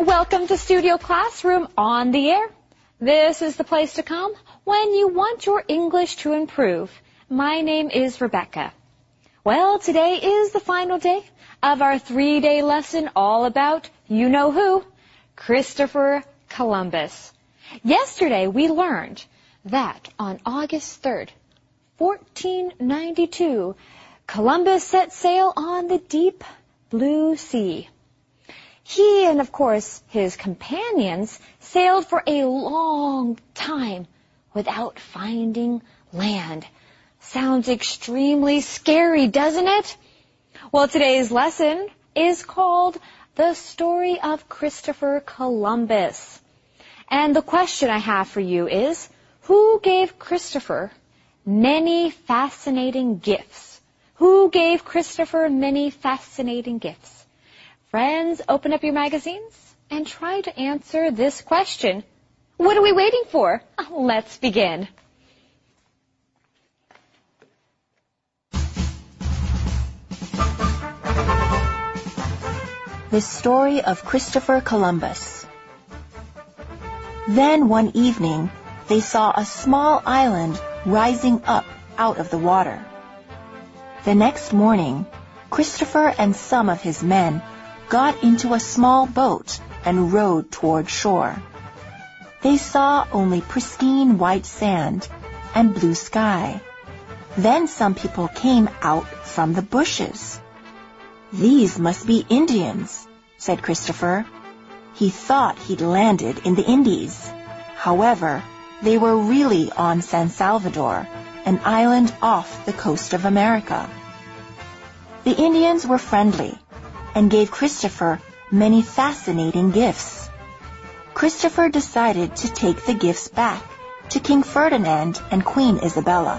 Welcome to Studio Classroom on the air. This is the place to come when you want your English to improve. My name is Rebecca. Well, today is the final day of our 3-day lesson all about, you know who, Christopher Columbus. Yesterday we learned that on August 3rd, 1492, Columbus set sail on the deep blue sea. He and, of course, his companions sailed for a long time without finding land. Sounds extremely scary, doesn't it? Well, today's lesson is called The Story of Christopher Columbus. And the question I have for you is, who gave Christopher many fascinating gifts? Who gave Christopher many fascinating gifts? Friends, open up your magazines and try to answer this question. What are we waiting for? Let's begin. The Story of Christopher Columbus. Then one evening, they saw a small island rising up out of the water. The next morning, Christopher and some of his men got into a small boat and rowed toward shore. They saw only pristine white sand and blue sky. Then some people came out from the bushes. "These must be Indians," said Christopher. He thought he'd landed in the Indies. However, they were really on San Salvador, an island off the coast of America. The Indians were friendly and gave Christopher many fascinating gifts. Christopher decided to take the gifts back to King Ferdinand and Queen Isabella.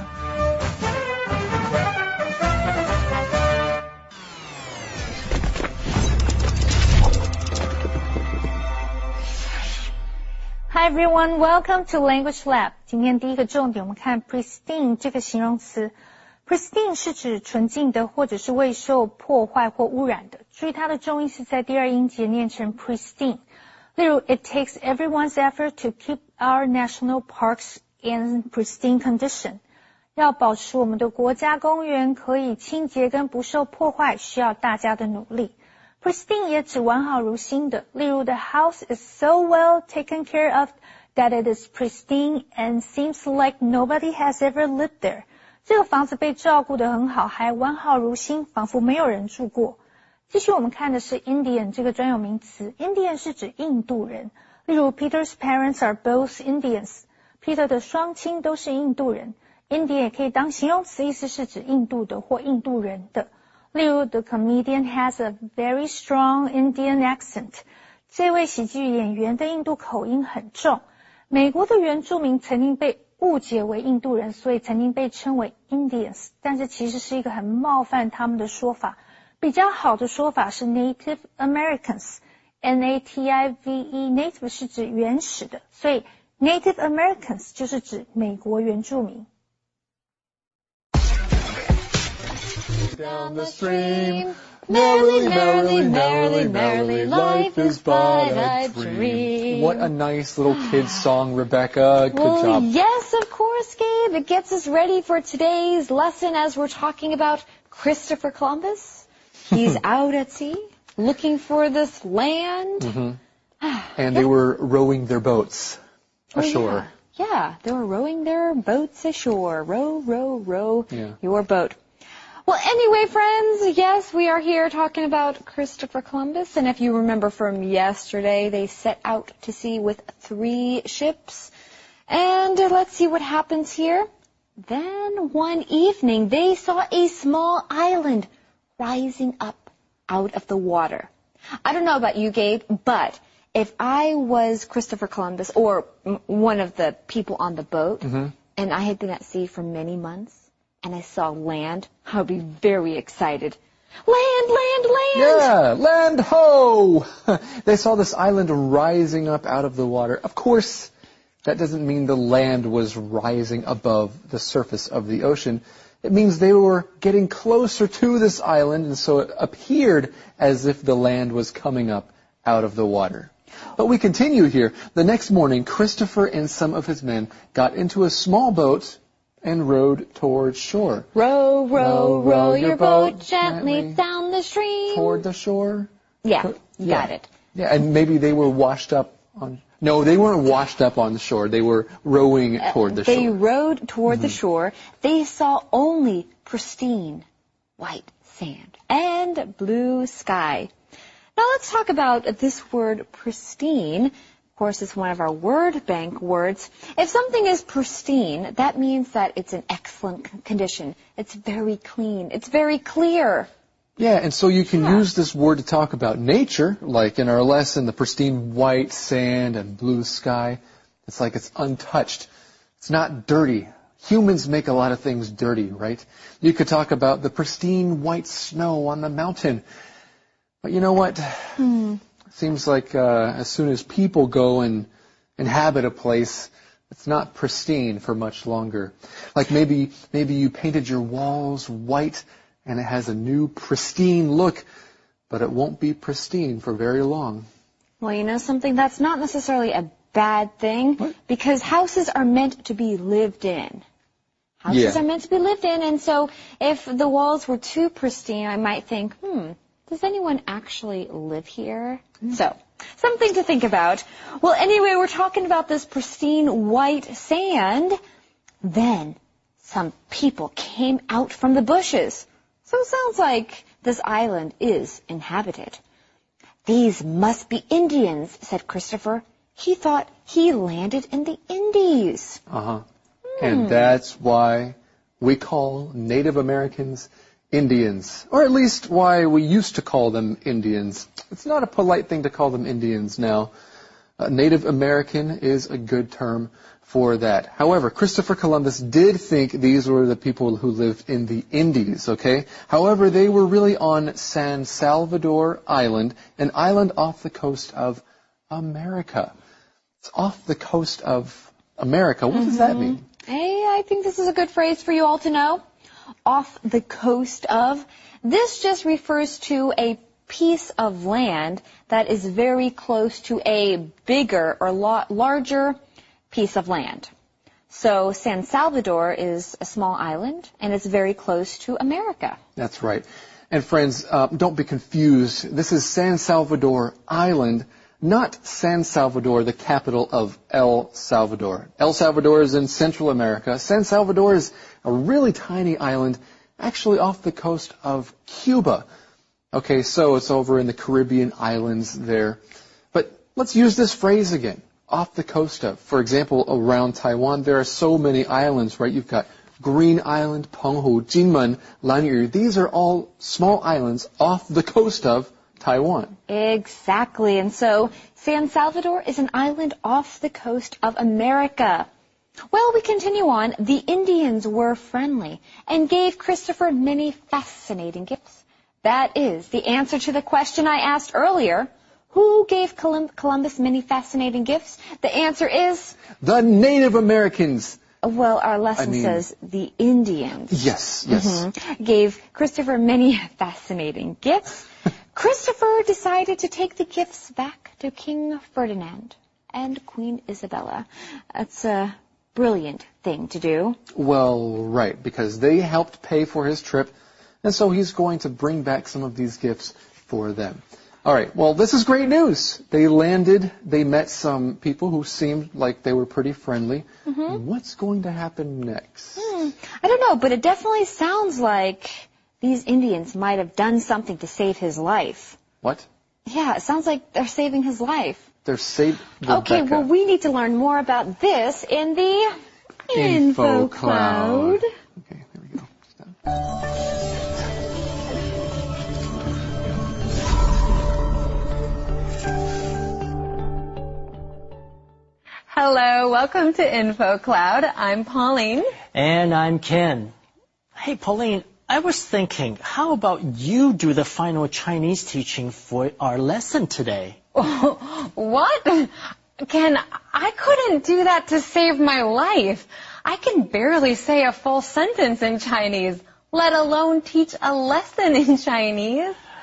Hi everyone, welcome to Language Lab. 今天第一个重点我们看 pristine 这个形容词。Pristine 是指纯净的或者是未受破坏或污染的。注意它的重音是在第二音节念成 pristine。例如 It takes everyone's effort to keep our national parks in pristine condition. 要保持我们的国家公园可以清洁跟不受破坏，需要大家的努力。Pristine 也指完好如新的。例如 The house is so well taken care of that it is pristine and seems like nobody has ever lived there. 这个房子被照顾得很好，还完好如新，仿佛没有人住过。继续我们看的是 Indian 这个专有名词。Indian 是指印度人。例如 Peter's parents are both Indians. Peter 的双亲都是印度人。Indian 也可以当形容词，意思是指印度的或印度人的。例如 The comedian has a very strong Indian accent. 这位喜剧演员的印度口音很重。美国的原住民曾经被误解为印度人，所以曾经被称为 Indians， 但是其实是一个很冒犯他们的说法。比较好的说法是 Native Americans， N-A-T-I-V-E， Native 是指原始的，所以 Native Americans 就是指美国原住民。 Down the stream, merrily, merrily, merrily, merrily, life is but a dream. What a nice little kid's song, Rebecca. Good job. Yes, of course, Gabe. It gets us ready for today's lesson as we're talking about Christopher Columbus. He's out at sea looking for this land. And they were rowing their boats ashore. Yeah, they were rowing their boats ashore. Row, row, row your boat. Well, anyway, friends, yes, we are here talking about Christopher Columbus. And if you remember from yesterday, they set out to sea with 3 ships. And let's see what happens here. Then one evening, they saw a small island rising up out of the water. I don't know about you, Gabe, but if I was Christopher Columbus or one of the people on the boat, and I had been at sea for many months, and I saw land, I would be very excited. Land, land, land! Yeah, land ho! They saw this island rising up out of the water. Of course, that doesn't mean the land was rising above the surface of the ocean. It means they were getting closer to this island, and so it appeared as if the land was coming up out of the water. But we continue here. The next morning, Christopher and some of his men got into a small boat and rowed toward shore. Row, row, row your boat gently down the stream. Toward the shore? Yeah, got it. Yeah, and maybe they were washed up on... No, they weren't washed up on the shore. They were rowing toward the shore. They rowed toward the shore. They saw only pristine white sand and blue sky. Now let's talk about this word pristine. Of course, it's one of our word bank words. If something is pristine, that means that it's in excellent condition. It's very clean. It's very clear. Yeah, and so you can use this word to talk about nature, like in our lesson, the pristine white sand and blue sky. It's like it's untouched. It's not dirty. Humans make a lot of things dirty, right? You could talk about the pristine white snow on the mountain. But you know what? It seems like as soon as people go and inhabit a place, it's not pristine for much longer. Like maybe you painted your walls white and it has a new pristine look, but it won't be pristine for very long. Well, you know something? That's not necessarily a bad thing. What? Because houses are meant to be lived in. Houses are meant to be lived in, and so if the walls were too pristine, I might think, does anyone actually live here? So, something to think about. Well, anyway, we're talking about this pristine white sand. Then, some people came out from the bushes. So it sounds like this island is inhabited. These must be Indians, said Christopher. He thought he landed in the Indies. And that's why we call Native Americans Indians, or at least why we used to call them Indians. It's not a polite thing to call them Indians now. Native American is a good term for that. However, Christopher Columbus did think these were the people who lived in the Indies, okay? However, they were really on San Salvador Island, an island off the coast of America. It's off the coast of America. What does that mean? Hey, I think this is a good phrase for you all to know. Off the coast of. This just refers to a piece of land that is very close to a bigger or larger piece of land. So San Salvador is a small island, and it's very close to America. That's right. And friends, don't be confused. This is San Salvador Island, not San Salvador, the capital of El Salvador. El Salvador is in Central America. San Salvador is a really tiny island, actually off the coast of Cuba. Okay, so it's over in the Caribbean islands there. But let's use this phrase again. Off the coast of. For example, around Taiwan, there are so many islands, right? You've got Green Island, Penghu, Jinmen, Lanyu. These are all small islands off the coast of Taiwan. Exactly. And so San Salvador is an island off the coast of America. Well, we continue on. The Indians were friendly and gave Christopher many fascinating gifts. That is the answer to the question I asked earlier. Who gave Columbus many fascinating gifts? The answer is... the Native Americans. Well, our lesson says the Indians. Yes. Gave Christopher many fascinating gifts. Christopher decided to take the gifts back to King Ferdinand and Queen Isabella. That's a brilliant thing to do. Well, right, because they helped pay for his trip, and so he's going to bring back some of these gifts for them. All right, well, this is great news. They landed, they met some people who seemed like they were pretty friendly. What's going to happen next? I don't know, but it definitely sounds like these Indians might have done something to save his life. What? Yeah, it sounds like they're saving his life. They're saving... Okay, well, we need to learn more about this in the Info Cloud. Okay, there we go. Hello, welcome to Info Cloud. I'm Pauline. And I'm Ken. Hey, Pauline, I was thinking, how about you do the final Chinese teaching for our lesson today? What? Ken, I couldn't do that to save my life. I can barely say a full sentence in Chinese, let alone teach a lesson in Chinese.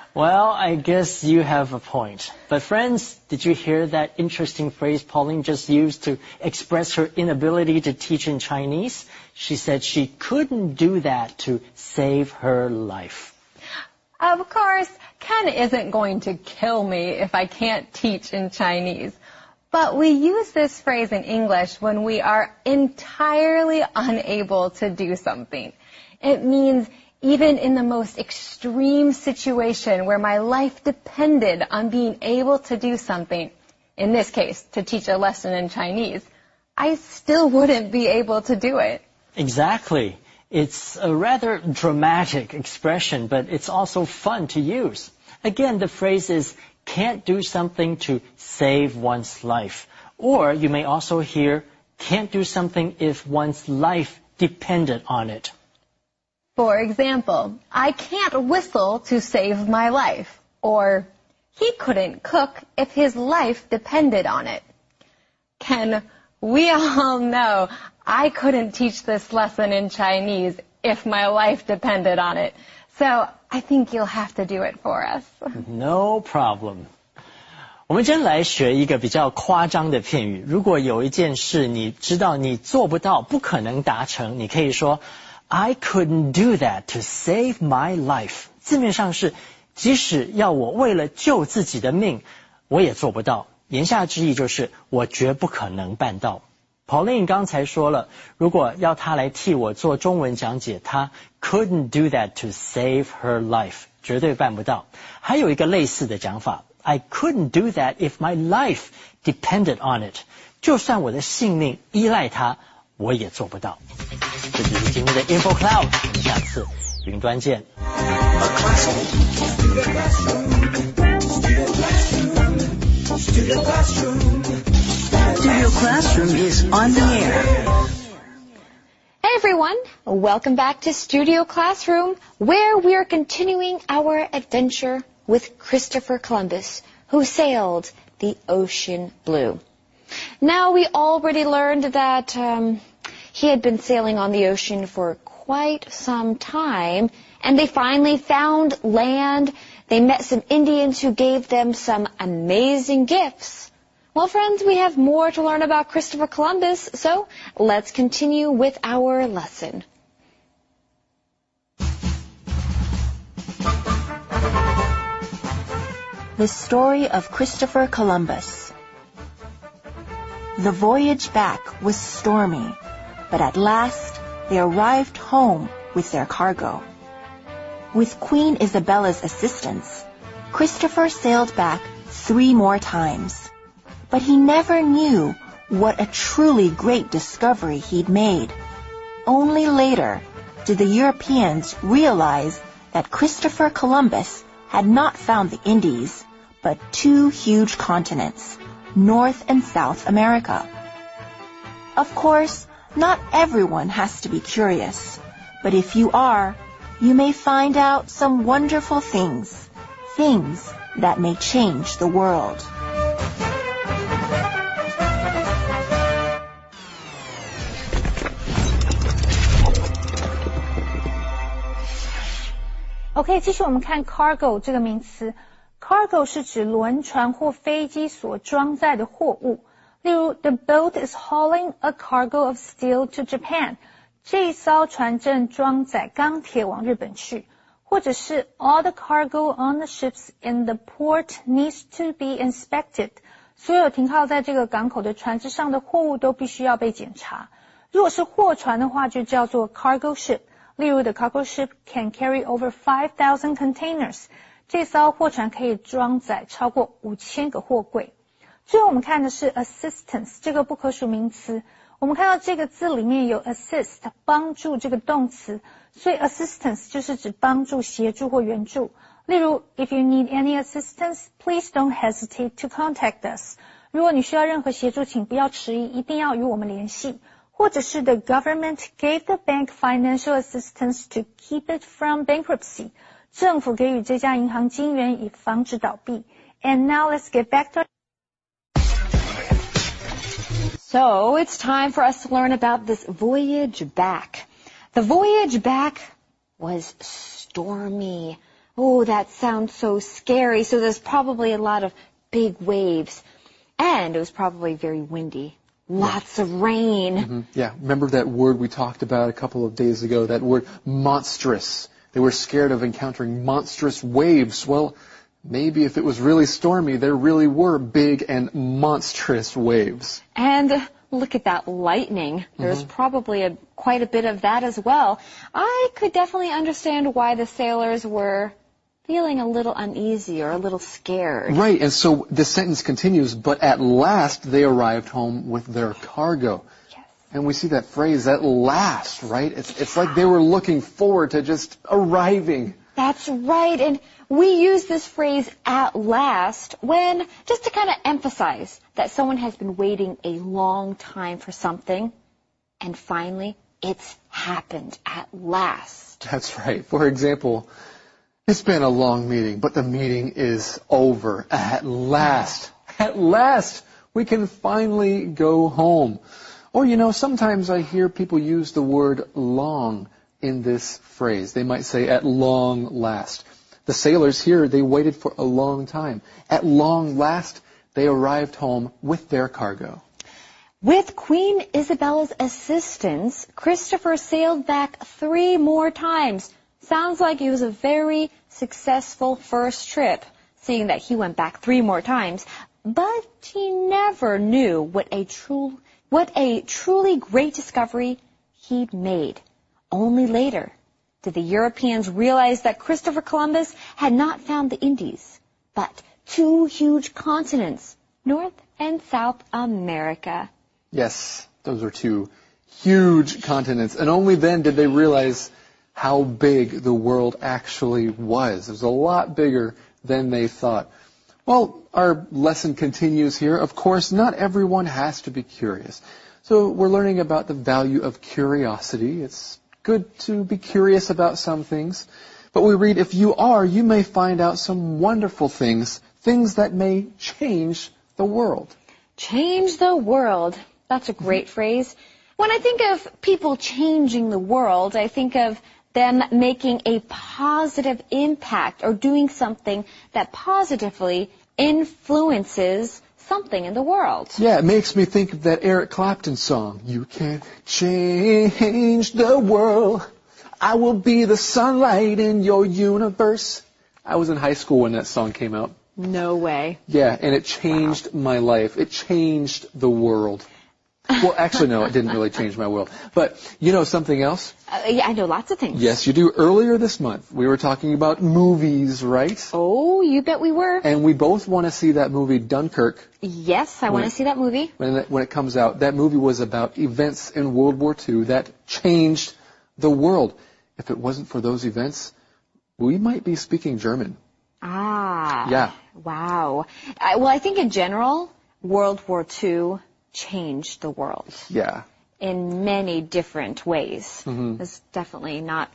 Well, I guess you have a point. But friends, did you hear that interesting phrase Pauline just used to express her inability to teach in Chinese? She said she couldn't do that to save her life. Of course, Ken isn't going to kill me if I can't teach in Chinese. But we use this phrase in English when we are entirely unable to do something. It means even in the most extreme situation where my life depended on being able to do something, in this case, to teach a lesson in Chinese, I still wouldn't be able to do it. Exactly. It's a rather dramatic expression, but it's also fun to use. Again, the phrase is can't do something to save one's life. Or you may also hear can't do something if one's life depended on it. For example, I can't whistle to save my life. Or he couldn't cook if his life depended on it. Ken, we all know I couldn't teach this lesson in Chinese if my life depended on it. So I think you'll have to do it for us. No problem. 我们今天来学一个比较夸张的片语。如果有一件事你知道你做不到，不可能达成，你可以说 I couldn't do that to save my life. 字面上是即使要我为了救自己的命，我也做不到。言下之意就是我绝不可能办到。Pauline 刚才说了，如果要她来替我做中文讲解，她 couldn't do that to save her life. 绝对办不到。还有一个类似的讲法。I couldn't do that if my life depended on it. 就算我的性命依赖它，我也做不到。这就是今天的 Info Cloud， 下次云端见。 Studio Classroom is on the air. Hey everyone, welcome back to Studio Classroom, where we are continuing our adventure with Christopher Columbus, who sailed the ocean blue. Now, we already learned that he had been sailing on the ocean for quite some time, and they finally found land. They met some Indians who gave them some amazing gifts. Well, friends, we have more to learn about Christopher Columbus, so let's continue with our lesson. The story of Christopher Columbus. The voyage back was stormy, but at last they arrived home with their cargo. With Queen Isabella's assistance, Christopher sailed back 3 more times, but he never knew what a truly great discovery he'd made. Only later did the Europeans realize that Christopher Columbus had not found the Indies, but 2 huge continents, North and South America. Of course, not everyone has to be curious, but if you are, you may find out some wonderful things that may change the world. OK， 继续我们看 cargo 这个名词。Cargo 是指轮船或飞机所装载的货物。例如 The boat is hauling a cargo of steel to Japan. 这艘船正装载钢铁往日本去。或者是 All the cargo on the ships in the port needs to be inspected. 所有停靠在这个港口的船只上的货物都必须要被检查。如果是货船的话，就叫做 cargo ship. 例如 The cargo ship can carry over 5,000 containers. 这艘货船可以装载超过5000个货柜。最后我们看的是 assistance 这个不可数名词。我们看到这个字里面有 assist 帮助这个动词，所以 assistance 就是指帮助、协助或援助。例如 If you need any assistance, please don't hesitate to contact us. 如果你需要任何协助，请不要迟疑，一定要与我们联系。或者是 The government gave the bank financial assistance to keep it from bankruptcy. 政府给予这家银行金援以防止倒闭。And now let's get back to So it's time for us to learn about this voyage back. The voyage back was stormy. Oh, that sounds so scary. So there's probably a lot of big waves. And it was probably very windy. Lots of rain. Mm-hmm. Yeah, remember that word we talked about a couple of days ago, that word monstrous. They were scared of encountering monstrous waves. Well, maybe if it was really stormy, there really were big and monstrous waves. And look at that lightning. There's probably quite a bit of that as well. I could definitely understand why the sailors were feeling a little uneasy or a little scared. Right, and so the sentence continues, but at last they arrived home with their cargo. Yes. And we see that phrase, at last, right? It's like they were looking forward to just arriving. That's right, and we use this phrase, at last, when, just to kind of emphasize that someone has been waiting a long time for something, and finally, it's happened at last. That's right. For example, it's been a long meeting, but the meeting is over. At last. At last, we can finally go home. Or, sometimes I hear people use the word long in this phrase. They might say, at long last. The sailors here, they waited for a long time. At long last, they arrived home with their cargo. With Queen Isabella's assistance, Christopher sailed back 3 more times. Sounds like it was a very successful first trip, seeing that he went back 3 more times. But he never knew what a truly great discovery he'd made. Only later did the Europeans realize that Christopher Columbus had not found the Indies, but 2 huge continents, North and South America. Yes, those are 2 huge continents. And only then did they realize how big the world actually was. It was a lot bigger than they thought. Well, our lesson continues here. Of course, not everyone has to be curious. So we're learning about the value of curiosity. It's good to be curious about some things. But we read, if you are, you may find out some wonderful things, things that may change the world. Change the world. That's a great phrase. When I think of people changing the world, I think of them making a positive impact or doing something that positively influences something in the world. Yeah, it makes me think of that Eric Clapton song. You can change the world. I will be the sunlight in your universe. I was in high school when that song came out. No way. Yeah, and it changed my life. It changed the world. Well, actually, no, it didn't really change my world. But you know something else? Yeah, I know lots of things. Yes, you do. Earlier this month, we were talking about movies, right? Oh, you bet we were. And we both want to see that movie, Dunkirk. Yes, I want to see that movie. When it comes out. That movie was about events in World War II that changed the world. If it wasn't for those events, we might be speaking German. Ah. Yeah. Wow. Well, I think in general, World War II changed the world. Yeah. In many different ways. It was definitely not,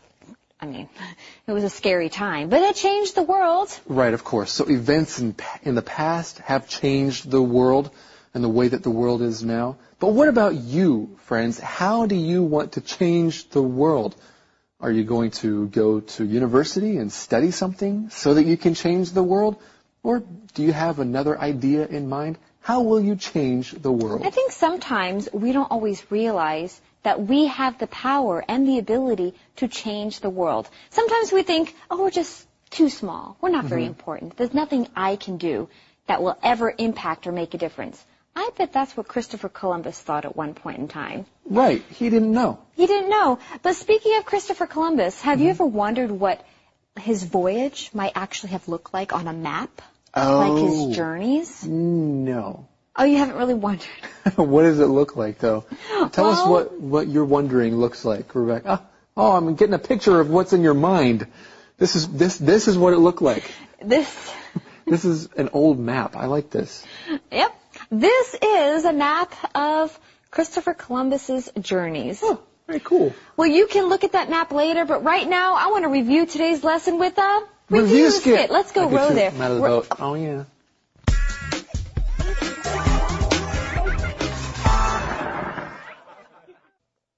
it was a scary time, but it changed the world. Right, of course. So events in the past have changed the world and the way that the world is now. But what about you, friends? How do you want to change the world? Are you going to go to university and study something so that you can change the world? Or do you have another idea in mind? How will you change the world? I think sometimes we don't always realize that we have the power and the ability to change the world. Sometimes we think, we're just too small. We're not very important. There's nothing I can do that will ever impact or make a difference. I bet that's what Christopher Columbus thought at one point in time. Right. He didn't know. He didn't know. But speaking of Christopher Columbus, have you ever wondered what his voyage might actually have looked like on a map? Like his journeys? No. Oh, you haven't really wondered? What does it look like, though? Tell us what your wondering looks like, Rebecca. Oh, I'm getting a picture of what's in your mind. This is what it looked like. This is an old map. I like this. Yep. This is a map of Christopher Columbus's journeys. Oh, very cool. Well, you can look at that map later, but right now I want to review today's lesson with a review skit. Let's go row there. I'm out of the boat. Oh, yeah.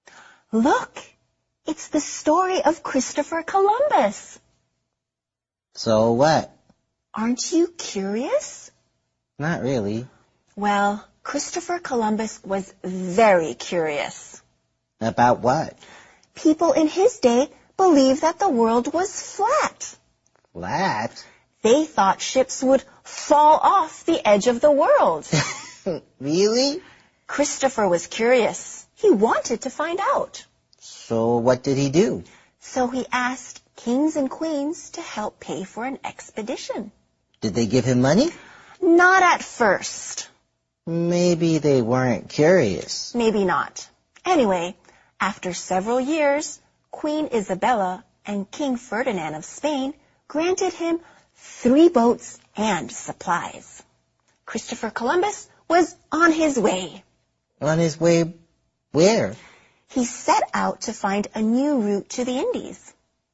Look, it's the story of Christopher Columbus. So what? Aren't you curious? Not really. Well, Christopher Columbus was very curious. About what? People in his day believed that the world was flat. Flat? They thought ships would fall off the edge of the world. Really? Christopher was curious. He wanted to find out. So what did he do? So he asked kings and queens to help pay for an expedition. Did they give him money? Not at first. Maybe they weren't curious. Maybe not. Anyway, after several years, Queen Isabella and King Ferdinand of Spain granted him 3 boats and supplies. Christopher Columbus was on his way. On his way where? He set out to find a new route to the Indies.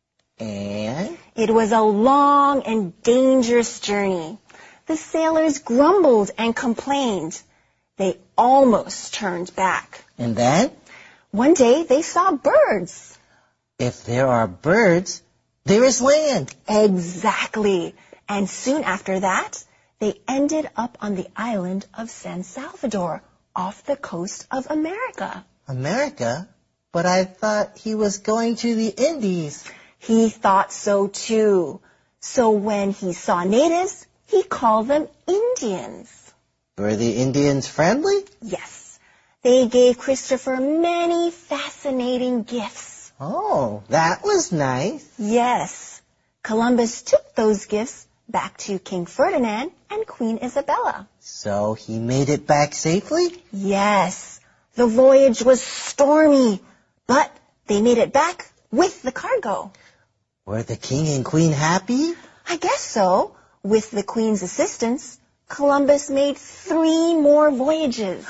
And? It was a long and dangerous journey. The sailors grumbled and complained. They almost turned back. And then? One day they saw birds. If there are birds, there is land. Exactly. And soon after that, they ended up on the island of San Salvador, off the coast of America. America? But I thought he was going to the Indies. He thought so too. So when he saw natives, he called them Indians. Were the Indians friendly? Yes. They gave Christopher many fascinating gifts. Oh, that was nice. Yes. Columbus took those gifts back to King Ferdinand and Queen Isabella. So he made it back safely? Yes. The voyage was stormy, but they made it back with the cargo. Were the king and queen happy? I guess so. With the queen's assistance, Columbus made 3 more voyages.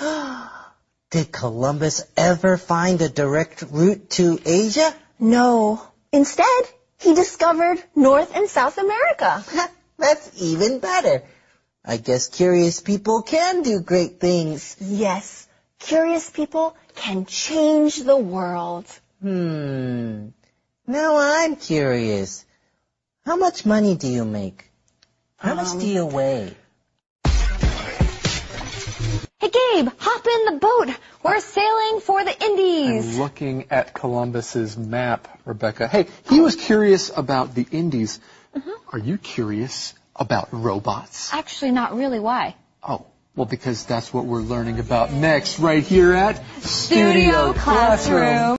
Did Columbus ever find a direct route to Asia? No. Instead, he discovered North and South America. That's even better. I guess curious people can do great things. Yes. Curious people can change the world. Now I'm curious. How much money do you make? How much do you weigh? Hey, Gabe, hop in the boat. We're sailing for the Indies. I'm looking at Columbus's map, Rebecca. Hey, he was curious about the Indies. Are you curious about robots? Actually, not really. Why? Oh, well, because that's what we're learning about next right here at Studio Classroom.